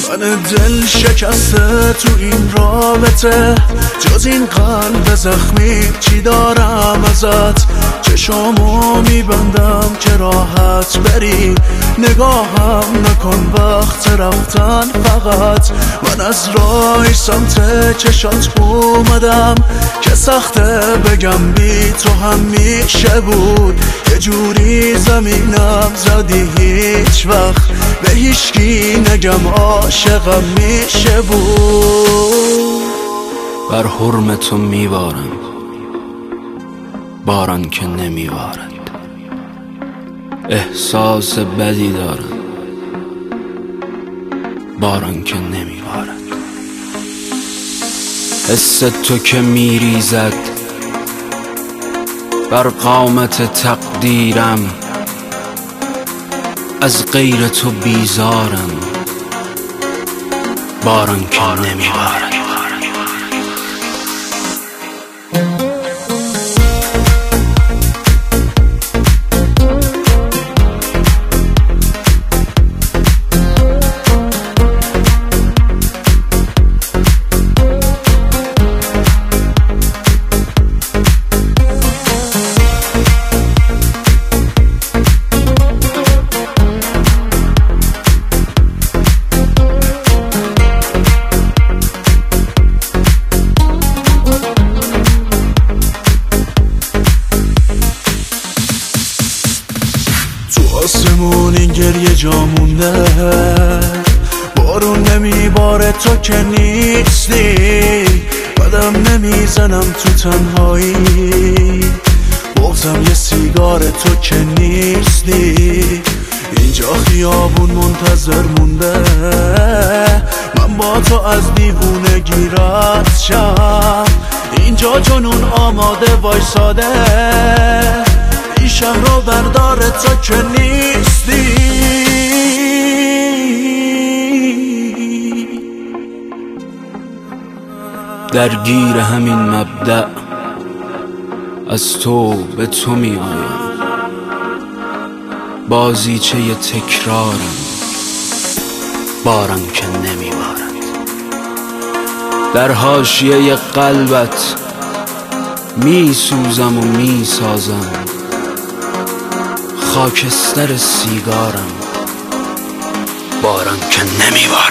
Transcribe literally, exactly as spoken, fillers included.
من دل شکسته تو این رابطه، جز این قلب زخمی چی دارم ازت؟ چشامو میبندم که راحت بری، نگاهم نکن وقت رفتن فقط. من از راه سمت چشات اومدم که سخته بگم بی تو هم میشه بود. یه جوری زمینم زدی هیچ وقت به هیچکی نگم عاشقم میشه بود. بر حرم تو میبارم باران که نمیبارد، احساس بدی دارم باران که نمیبارد. حس تو که میریزد بر قامت تقدیرم، از غیر تو بیزارم باران که نمیبارد. آسمون این گریه جا مونده، بارون نمیباره تو که نیستی، قدم نمیزنم تو تنهایی، بغزم یه سیگار تو که نیستی. اینجا خیابون منتظر مونده من با تو از دیوونگی رد شم، اینجا جنون آماده وایساده، این شهر رو بردار تو که نیستی. درگیر همین مبدأ از تو به تو می آیم، بازیچه تکرارم باران که نمی بارد. در حاشیه قلبت می سوزم و می سازم، خاکستر سیگارم باران که نمی بارد.